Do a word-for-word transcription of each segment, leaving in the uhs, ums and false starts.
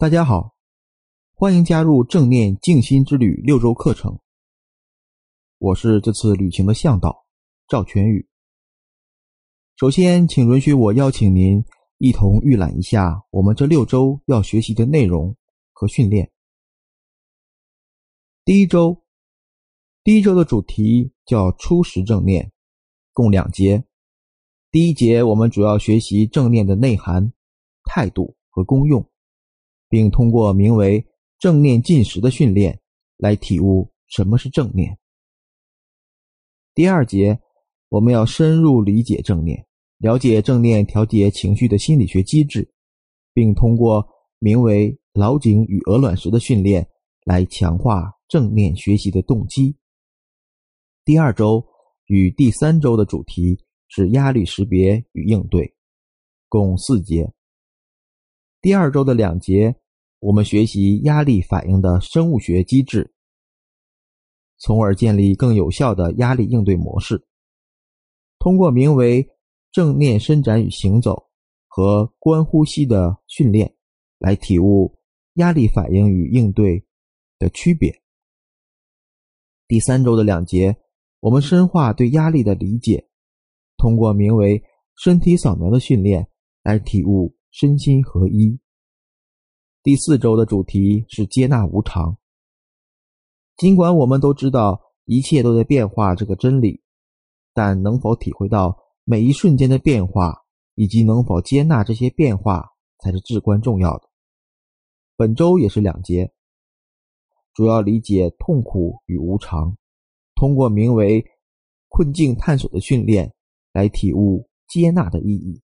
大家好，欢迎加入正念静心之旅六周课程。我是这次旅行的向导赵全宇。首先，请允许我邀请您一同预览一下我们这六周要学习的内容和训练。第一周，第一周的主题叫初识正念，共两节。第一节我们主要学习正念的内涵、态度和功用，并通过名为正念进食的训练来体悟什么是正念。第二节我们要深入理解正念，了解正念调节情绪的心理学机制，并通过名为老井与鹅卵石的训练来强化正念学习的动机。第二周与第三周的主题是压力识别与应对，共四节。第二周的两节我们学习压力反应的生物学机制，从而建立更有效的压力应对模式。通过名为正念伸展与行走和观呼吸的训练来体悟压力反应与应对的区别。第三周的两节我们深化对压力的理解，通过名为身体扫描的训练来体悟身心合一。第四周的主题是接纳无常。尽管我们都知道一切都在变化这个真理，但能否体会到每一瞬间的变化，以及能否接纳这些变化才是至关重要的。本周也是两节，主要理解痛苦与无常，通过名为困境探索的训练来体悟接纳的意义。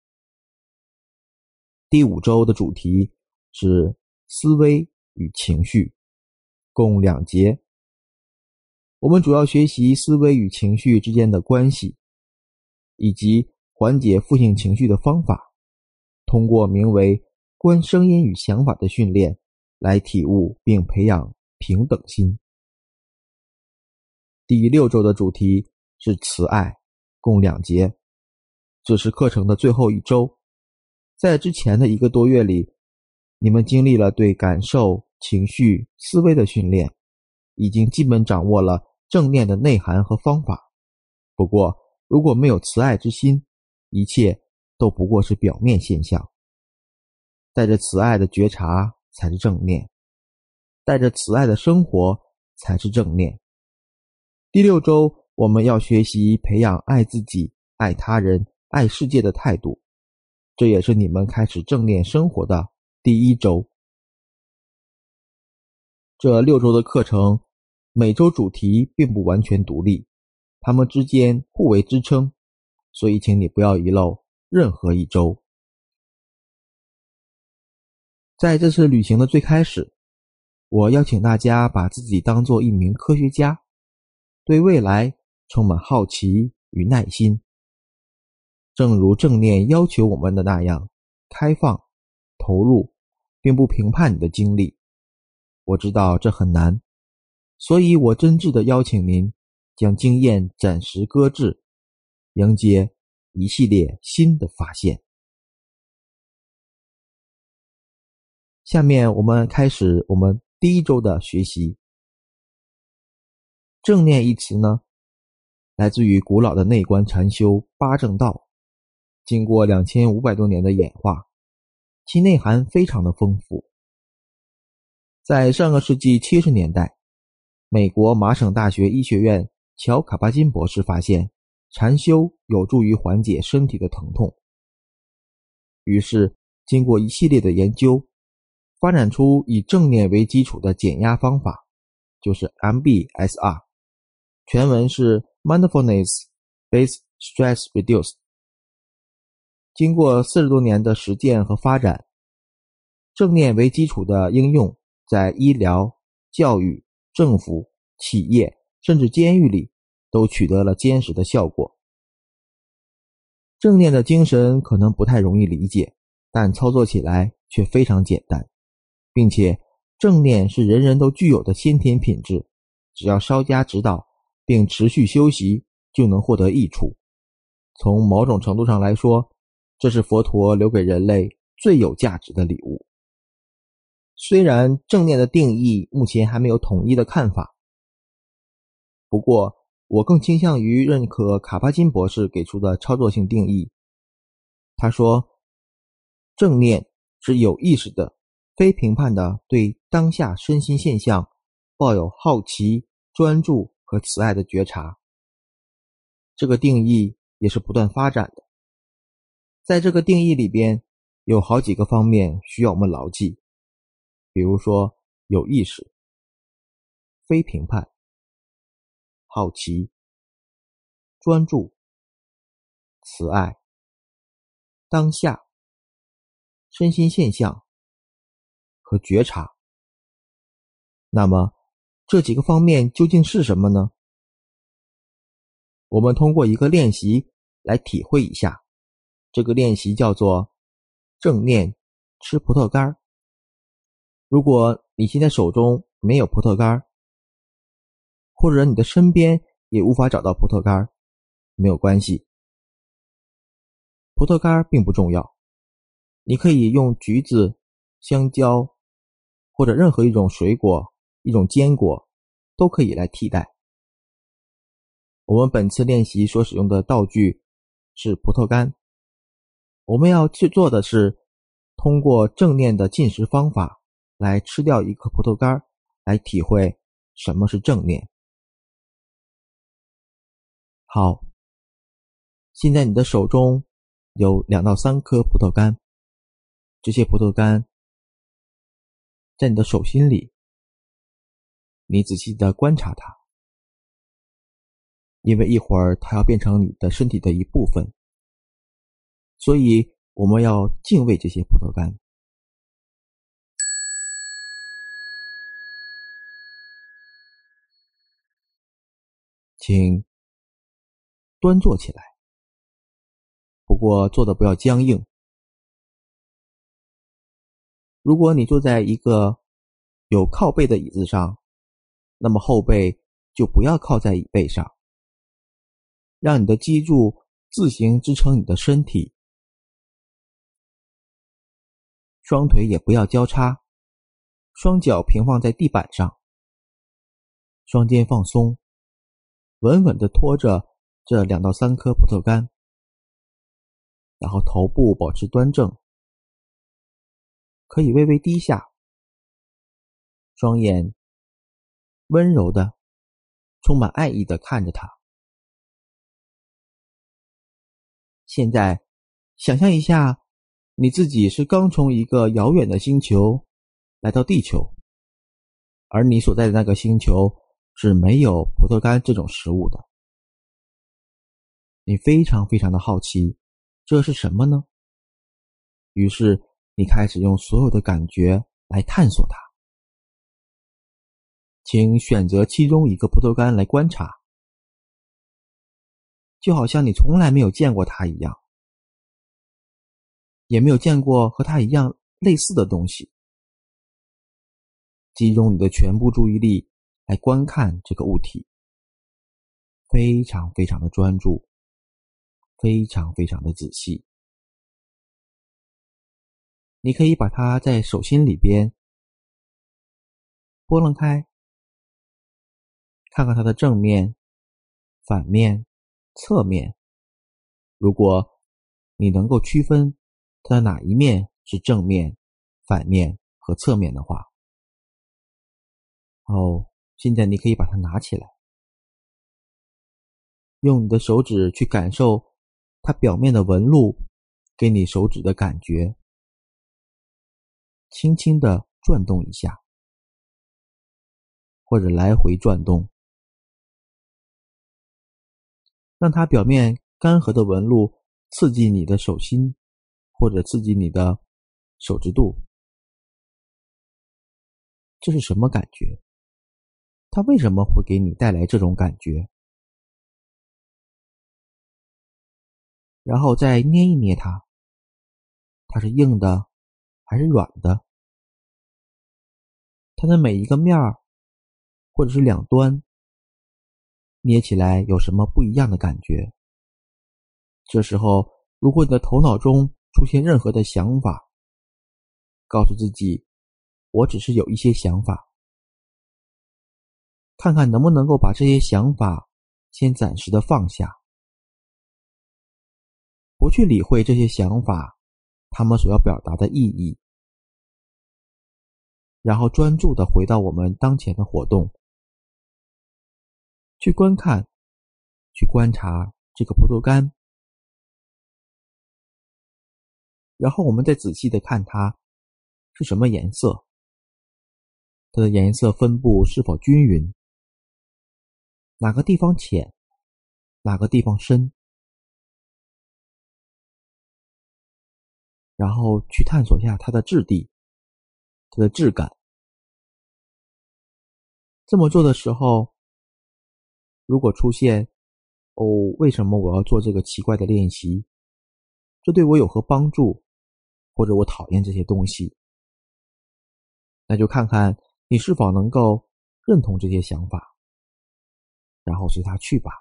第五周的主题是思维与情绪，共两节。我们主要学习思维与情绪之间的关系，以及缓解负性情绪的方法，通过名为观声音与想法的训练来体悟并培养平等心。第六周的主题是慈爱，共两节。这是课程的最后一周。在之前的一个多月里，你们经历了对感受、情绪、思维的训练，已经基本掌握了正念的内涵和方法。不过，如果没有慈爱之心，一切都不过是表面现象。带着慈爱的觉察才是正念，带着慈爱的生活才是正念。第六周我们要学习培养爱自己、爱他人、爱世界的态度，这也是你们开始正念生活的第一周。这六周的课程，每周主题并不完全独立，它们之间互为支撑，所以请你不要遗漏任何一周。在这次旅行的最开始，我邀请大家把自己当作一名科学家，对未来充满好奇与耐心。正如正念要求我们的那样，开放、投入，并不评判你的经历。我知道这很难，所以我真挚地邀请您将经验暂时搁置，迎接一系列新的发现。下面我们开始我们第一周的学习。正念一词呢，来自于古老的内观禅修八正道，经过两千五百多年的演化，其内涵非常的丰富。在上个世纪七十年代，美国麻省大学医学院乔卡巴金博士发现禅修有助于缓解身体的疼痛，于是经过一系列的研究，发展出以正念为基础的减压方法，就是 M B S R， 全文是 Mindfulness Based Stress Reduced。 经过四十多年的实践和发展，正念为基础的应用在医疗、教育、政府、企业甚至监狱里都取得了坚实的效果。正念的精神可能不太容易理解，但操作起来却非常简单，并且正念是人人都具有的先天品质，只要稍加指导并持续修习就能获得益处。从某种程度上来说，这是佛陀留给人类最有价值的礼物。 虽然正念的定义目前还没有统一的看法，不过我更倾向于认可卡巴金博士给出的操作性定义。他说，正念是有意识的、非评判的对当下身心现象抱有好奇、专注和慈爱的觉察。这个定义也是不断发展的。在这个定义里边，有好几个方面需要我们牢记，比如说有意识、非评判、好奇、专注、慈爱、当下、身心现象和觉察。那么这几个方面究竟是什么呢？我们通过一个练习来体会一下。这个练习叫做正念吃葡萄干。如果你现在手中没有葡萄干，或者你的身边也无法找到葡萄干，没有关系。葡萄干并不重要，你可以用橘子、香蕉或者任何一种水果、一种坚果都可以来替代。我们本次练习所使用的道具是葡萄干。我们要去做的是通过正念的进食方法来吃掉一颗葡萄干，来体会什么是正念。好，现在你的手中有两到三颗葡萄干，这些葡萄干在你的手心里，你仔细的观察它，因为一会儿它要变成你的身体的一部分，所以我们要敬畏这些葡萄干。请端坐起来，不过坐的不要僵硬。如果你坐在一个有靠背的椅子上，那么后背就不要靠在椅背上，让你的脊柱自行支撑你的身体。双腿也不要交叉，双脚平放在地板上，双肩放松，稳稳地托着这两到三颗葡萄干，然后头部保持端正，可以微微低下，双眼温柔的、充满爱意的看着它。现在想象一下，你自己是刚从一个遥远的星球来到地球，而你所在的那个星球是没有葡萄干这种食物的。你非常非常的好奇，这是什么呢？于是你开始用所有的感觉来探索它。请选择其中一个葡萄干来观察，就好像你从来没有见过它一样，也没有见过和它一样类似的东西。集中你的全部注意力来观看这个物体，非常非常的专注，非常非常的仔细。你可以把它在手心里边拨弄开，看看它的正面、反面、侧面。如果你能够区分它的哪一面是正面、反面和侧面的话，哦，现在你可以把它拿起来，用你的手指去感受它表面的纹路给你手指的感觉，轻轻地转动一下，或者来回转动，让它表面干涸的纹路刺激你的手心，或者刺激你的手指肚。这是什么感觉？它为什么会给你带来这种感觉？然后再捏一捏它，它是硬的还是软的？它的每一个面儿或者是两端捏起来有什么不一样的感觉？这时候如果你的头脑中出现任何的想法，告诉自己我只是有一些想法，看看能不能够把这些想法先暂时的放下，不去理会这些想法他们所要表达的意义，然后专注的回到我们当前的活动，去观看，去观察这个葡萄干，然后我们再仔细的看它是什么颜色，它的颜色分布是否均匀，哪个地方浅，哪个地方深，然后去探索一下它的质地，它的质感。这么做的时候，如果出现哦，为什么我要做这个奇怪的练习？这对我有何帮助？或者我讨厌这些东西，那就看看你是否能够认同这些想法，然后随它去吧。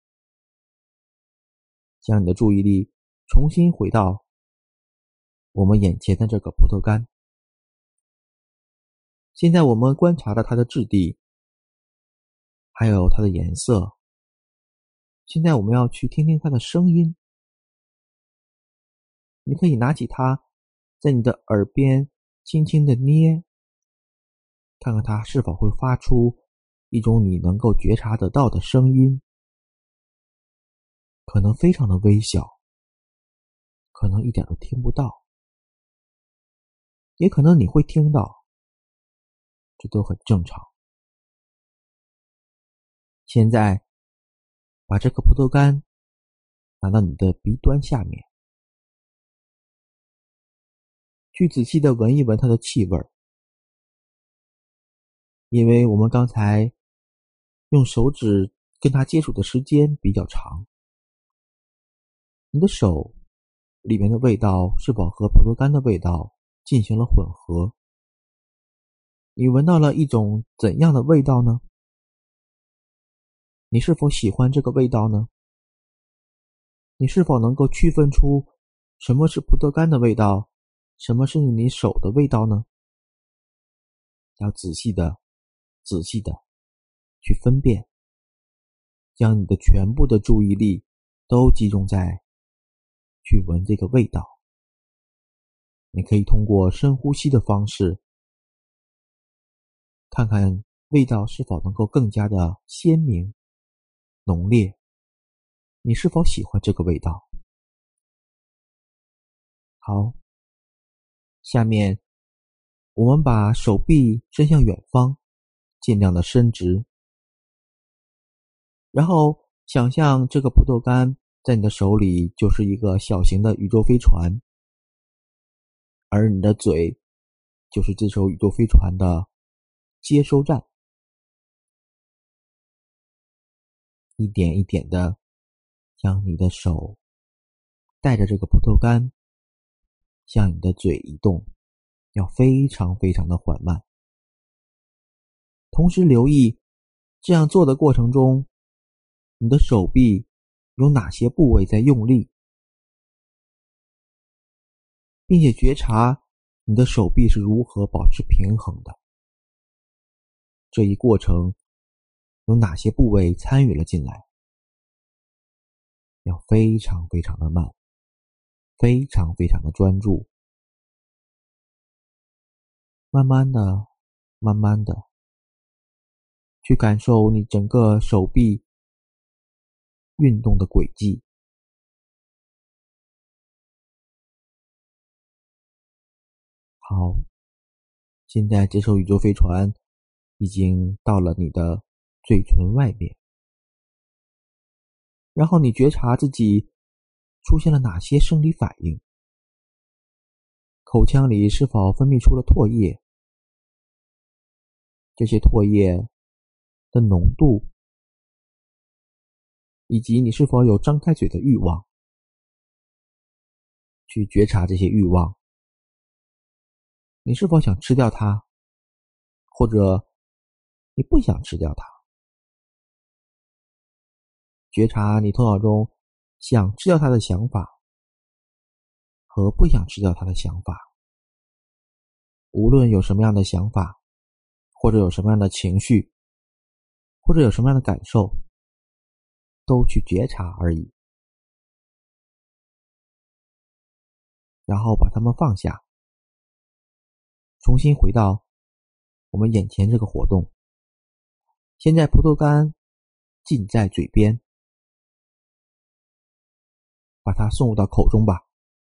将你的注意力重新回到我们眼前的这个葡萄干。现在我们观察了它的质地，还有它的颜色。现在我们要去听听它的声音。你可以拿起它，在你的耳边轻轻的捏，看看它是否会发出一种你能够觉察得到的声音，可能非常的微小，可能一点都听不到，也可能你会听到，这都很正常。现在把这个葡萄干拿到你的鼻端下面，去仔细的闻一闻它的气味，因为我们刚才用手指跟它接触的时间比较长，你的手里面的味道是否和葡萄干的味道进行了混合？你闻到了一种怎样的味道呢？你是否喜欢这个味道呢？你是否能够区分出什么是葡萄干的味道，什么是你手的味道呢？要仔细的、仔细的去分辨，将你的全部的注意力都集中在去闻这个味道。你可以通过深呼吸的方式，看看味道是否能够更加的鲜明、浓烈。你是否喜欢这个味道？好，下面我们把手臂伸向远方，尽量的伸直，然后想象这个葡萄干在你的手里就是一个小型的宇宙飞船，而你的嘴就是这艘宇宙飞船的接收站，一点一点的将你的手带着这个葡萄干向你的嘴移动，要非常非常的缓慢。同时留意这样做的过程中，你的手臂有哪些部位在用力，并且觉察你的手臂是如何保持平衡的。这一过程有哪些部位参与了进来，要非常非常的慢，非常非常的专注，慢慢的慢慢的去感受你整个手臂运动的轨迹。好，现在这艘宇宙飞船已经到了你的嘴唇外面，然后你觉察自己出现了哪些生理反应，口腔里是否分泌出了唾液，这些唾液的浓度，以及你是否有张开嘴的欲望，去觉察这些欲望。你是否想吃掉它，或者你不想吃掉它？觉察你头脑中想吃掉它的想法和不想吃掉它的想法。 无论有什么样的想法，或者有什么样的情绪，或者有什么样的感受，都去觉察而已，然后把它们放下，重新回到我们眼前这个活动。现在葡萄干近在嘴边，把它送入到口中吧。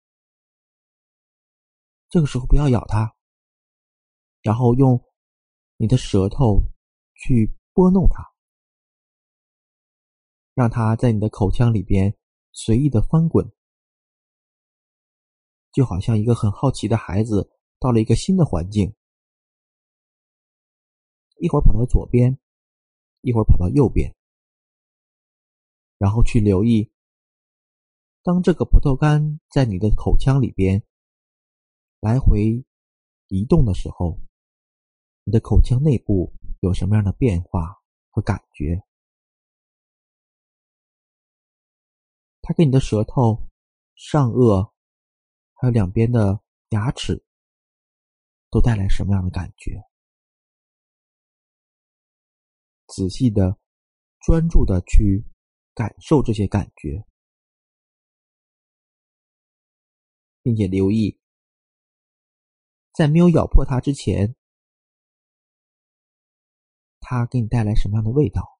这个时候不要咬它，然后用你的舌头去拨弄它，让它在你的口腔里边随意的翻滚，就好像一个很好奇的孩子到了一个新的环境，一会儿跑到左边，一会儿跑到右边，然后去留意，当这个葡萄干在你的口腔里边来回移动的时候，你的口腔内部有什么样的变化和感觉？它给你的舌头、上颚还有两边的牙齿都带来什么样的感觉？仔细的、专注的去感受这些感觉，并且留意，在没有咬破它之前，它给你带来什么样的味道？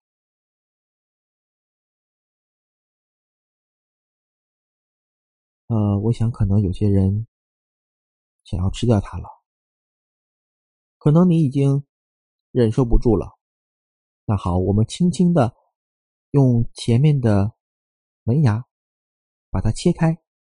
呃，我想可能有些人想要吃掉它了，可能你已经忍受不住了。那好，我们轻轻的用前面的门牙把它切开。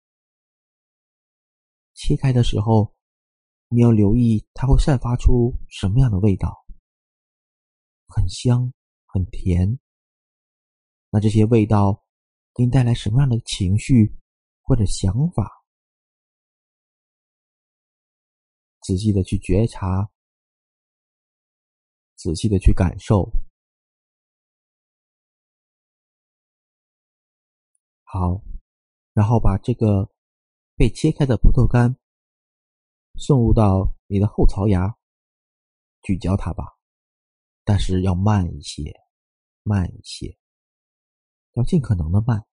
切开的时候，你要留意它会散发出什么样的味道，很香，很甜。那这些味道给你带来什么样的情绪或者想法？仔细的去觉察，仔细的去感受。好，然后把这个被切开的葡萄干送入到你的后槽牙，咀嚼它吧，但是要慢一些，慢一些，要尽可能的慢。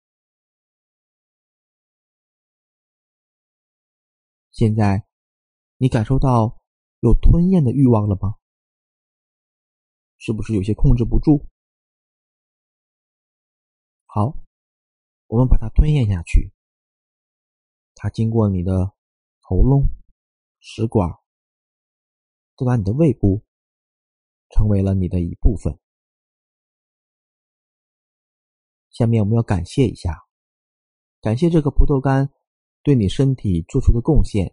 现在你感受到有吞咽的欲望了吗？是不是有些控制不住？好，我们把它吞咽下去，它经过你的喉咙、食管，到达你的胃部，成为了你的一部分。下面我们要感谢一下，感谢这个葡萄干对你身体做出的贡献，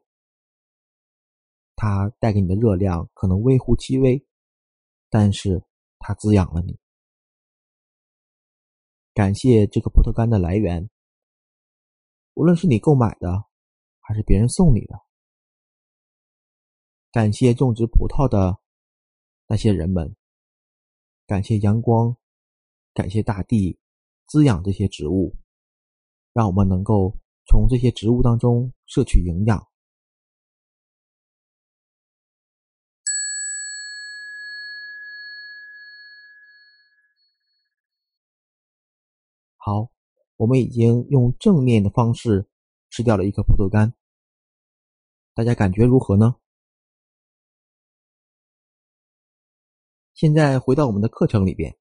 它带给你的热量可能微乎其微，但是它滋养了你。感谢这个葡萄干的来源，无论是你购买的还是别人送你的。感谢种植葡萄的那些人们，感谢阳光，感谢大地滋养这些植物，让我们能够从这些植物当中摄取营养。好，我们已经用正念的方式吃掉了一颗葡萄干，大家感觉如何呢？现在回到我们的课程里边，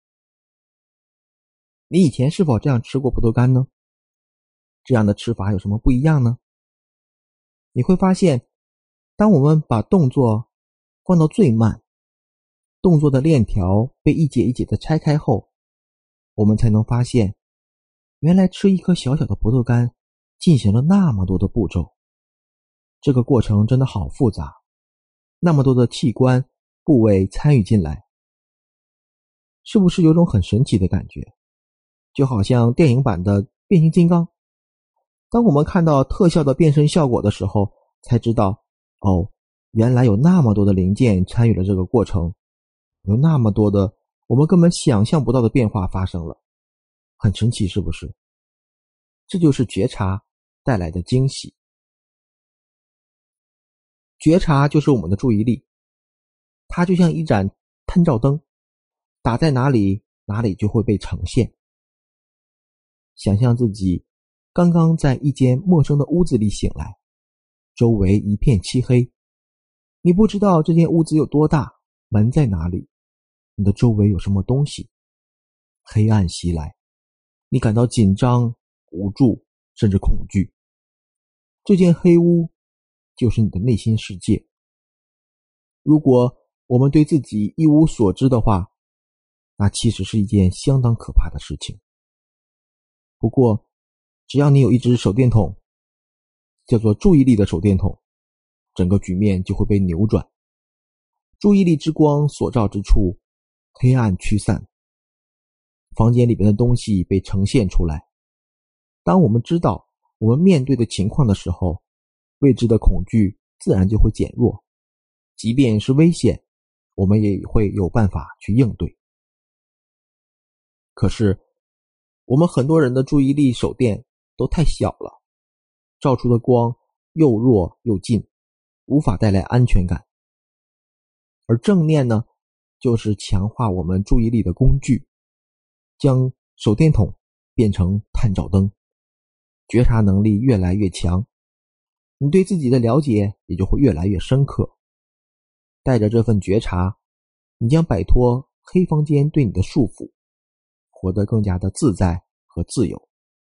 你以前是否这样吃过葡萄干呢？这样的吃法有什么不一样呢？你会发现，当我们把动作放到最慢，动作的链条被一节一节的拆开后，我们才能发现，原来吃一颗小小的葡萄干进行了那么多的步骤，这个过程真的好复杂，那么多的器官部位参与进来，是不是有种很神奇的感觉？就好像电影版的变形金刚，当我们看到特效的变身效果的时候，才知道，哦，原来有那么多的零件参与了这个过程，有那么多的我们根本想象不到的变化发生了，很神奇，是不是？这就是觉察带来的惊喜。 觉察就是我们的注意力，它就像一盏探照灯，打在哪里，哪里就会被呈现。想象自己刚刚在一间陌生的屋子里醒来，周围一片漆黑，你不知道这间屋子有多大，门在哪里，你的周围有什么东西。黑暗袭来，你感到紧张、无助，甚至恐惧。这间黑屋就是你的内心世界。如果我们对自己一无所知的话，那其实是一件相当可怕的事情。不过，只要你有一只手电筒，叫做注意力的手电筒，整个局面就会被扭转。注意力之光所照之处，黑暗驱散，房间里边的东西被呈现出来。当我们知道我们面对的情况的时候，未知的恐惧自然就会减弱，即便是危险，我们也会有办法去应对。可是我们很多人的注意力手电都太小了，照出的光又弱又近，无法带来安全感。而正念呢，就是强化我们注意力的工具，将手电筒变成探照灯，觉察能力越来越强，你对自己的了解也就会越来越深刻。带着这份觉察，你将摆脱黑房间对你的束缚，活得更加的自在和自由。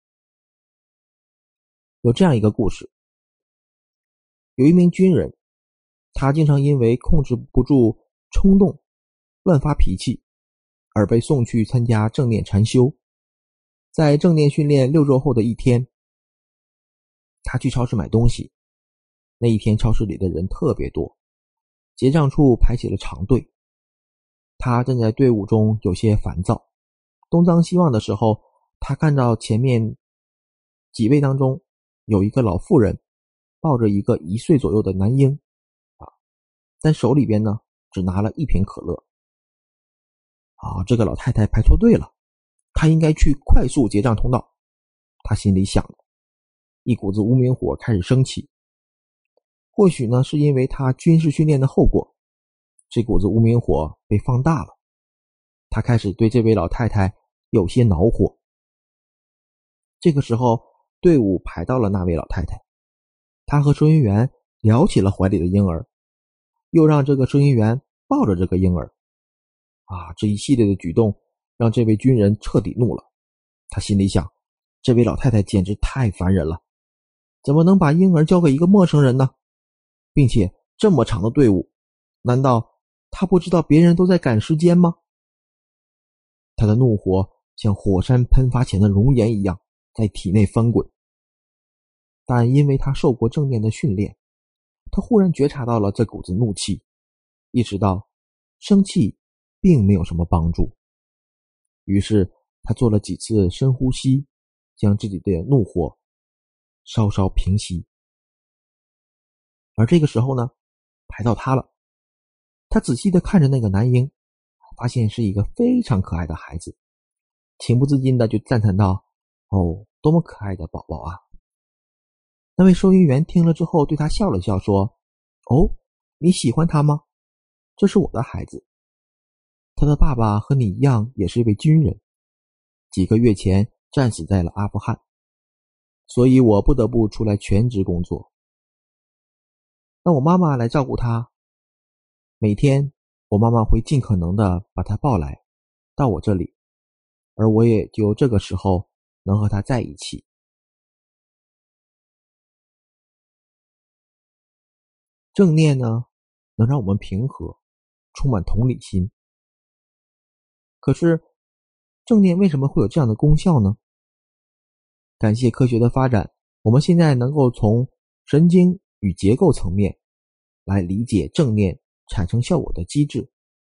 有这样一个故事，有一名军人，他经常因为控制不住冲动，乱发脾气，而被送去参加正念禅修。在正念训练六周后的一天，他去超市买东西。那一天超市里的人特别多，结账处排起了长队。他站在队伍中有些烦躁，东张西望的时候，他看到前面几位当中有一个老妇人抱着一个一岁左右的男婴，啊，在手里边呢只拿了一瓶可乐。啊，这个老太太排错队了，她应该去快速结账通道。她心里想的，一股子无名火开始升起。或许呢是因为她军事训练的后果，这股子无名火被放大了。她开始对这位老太太有些恼火。这个时候，队伍排到了那位老太太，她和收银员聊起了怀里的婴儿，又让这个收银员抱着这个婴儿。啊，这一系列的举动让这位军人彻底怒了。他心里想，这位老太太简直太烦人了，怎么能把婴儿交给一个陌生人呢？并且这么长的队伍，难道他不知道别人都在赶时间吗？他的怒火像火山喷发前的熔岩一样在体内翻滚。但因为他受过正念的训练，他忽然觉察到了这股子怒气，意识到生气并没有什么帮助。于是他做了几次深呼吸，将自己的怒火稍稍平息。而这个时候呢，排到他了。他仔细地看着那个男婴，发现是一个非常可爱的孩子，情不自禁地就赞叹道：哦，多么可爱的宝宝啊！那位收银员听了之后对他笑了笑，说：哦，你喜欢他吗？这是我的孩子，他的爸爸和你一样也是一位军人，几个月前战死在了阿富汗，所以我不得不出来全职工作，让我妈妈来照顾他。每天我妈妈会尽可能的把他抱来到我这里，而我也就这个时候能和他在一起。正念呢，能让我们平和，充满同理心。可是正念为什么会有这样的功效呢？感谢科学的发展，我们现在能够从神经与结构层面来理解正念产生效果的机制。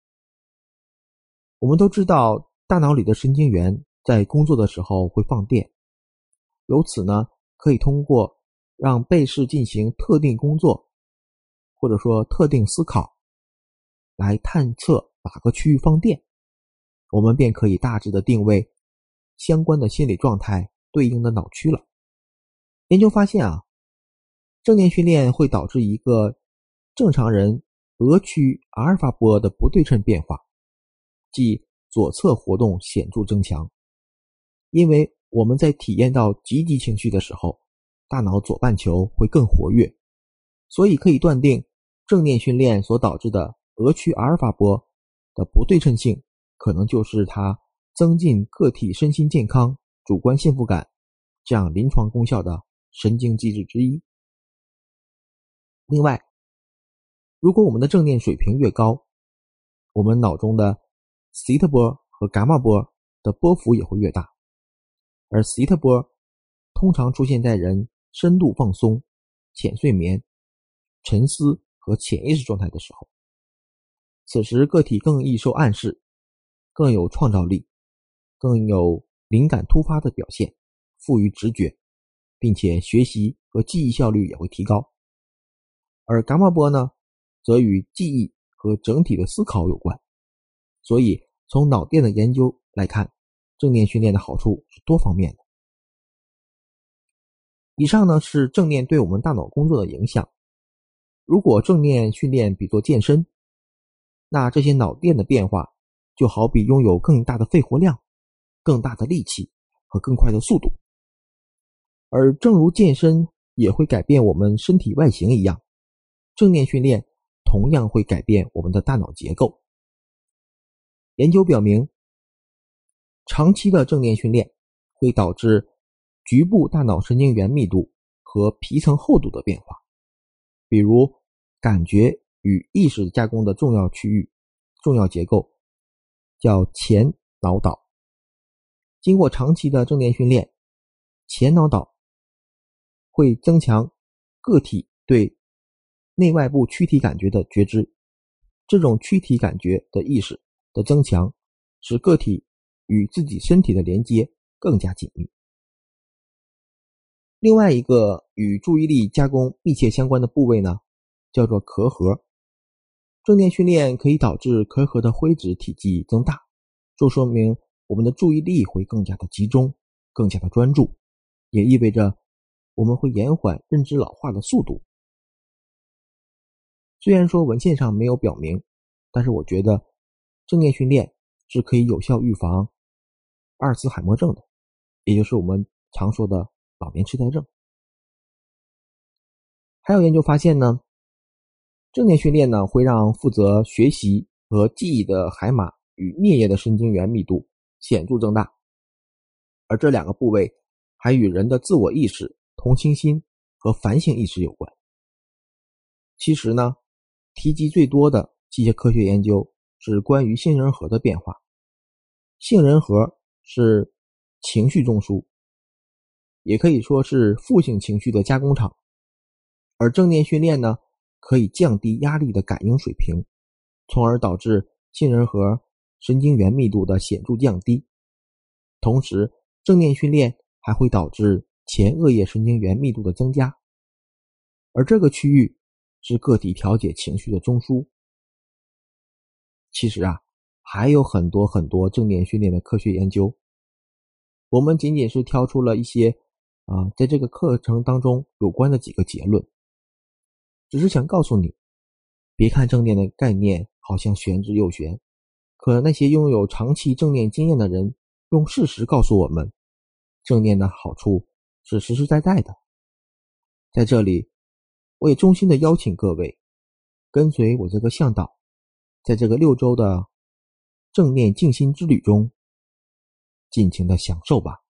我们都知道，大脑里的神经元在工作的时候会放电，由此呢，可以通过让被试进行特定工作，或者说特定思考，来探测哪个区域放电，我们便可以大致的定位相关的心理状态对应的脑区了。研究发现啊，正念训练会导致一个正常人额区阿尔法波的不对称变化，即左侧活动显著增强。因为我们在体验到积极情绪的时候，大脑左半球会更活跃，所以可以断定正念训练所导致的额区阿尔法波的不对称性，可能就是它增进个体身心健康、主观幸福感这样临床功效的神经机制之一。另外，如果我们的正念水平越高，我们脑中的西塔波和伽马波的波幅也会越大，而西塔波通常出现在人深度放松、浅睡眠、沉思和潜意识状态的时候。此时个体更易受暗示，更有创造力，更有灵感突发的表现，富于直觉，并且学习和记忆效率也会提高。而伽马波呢，则与记忆和整体的思考有关。所以从脑电的研究来看，正念训练的好处是多方面的。以上呢是正念对我们大脑工作的影响。如果正念训练比作健身，那这些脑电的变化就好比拥有更大的肺活量、更大的力气和更快的速度。而正如健身也会改变我们身体外形一样，正念训练同样会改变我们的大脑结构。研究表明，长期的正念训练会导致局部大脑神经元密度和皮层厚度的变化，比如感觉与意识加工的重要区域、重要结构叫前脑岛。经过长期的正念训练，前脑岛会增强个体对内外部躯体感觉的觉知，这种躯体感觉的意识的增强，使个体与自己身体的连接更加紧密。另外一个与注意力加工密切相关的部位呢，叫做壳核。正念训练可以导致壳核的灰质体积增大，这说明我们的注意力会更加的集中，更加的专注，也意味着我们会延缓认知老化的速度。虽然说文献上没有表明，但是我觉得正念训练是可以有效预防阿尔茨海默症的，也就是我们常说的老年痴呆症。还有研究发现呢，正念训练呢会让负责学习和记忆的海马与颞叶的神经元密度显著增大，而这两个部位还与人的自我意识、同情心和反省意识有关。其实呢，提及最多的这些科学研究是关于杏仁核的变化。杏仁核是情绪中枢，也可以说是负性情绪的加工厂，而正念训练呢，可以降低压力的感应水平，从而导致杏仁核神经元密度的显著降低。同时，正念训练还会导致前额叶神经元密度的增加，而这个区域是个体调节情绪的中枢。其实啊，还有很多很多正念训练的科学研究，我们仅仅是挑出了一些啊，在这个课程当中有关的几个结论，只是想告诉你，别看正念的概念好像玄之又玄，可那些拥有长期正念经验的人用事实告诉我们，正念的好处是实实在在的。在这里，我也衷心的邀请各位跟随我这个向导，在这个六周的正念静心之旅中尽情的享受吧。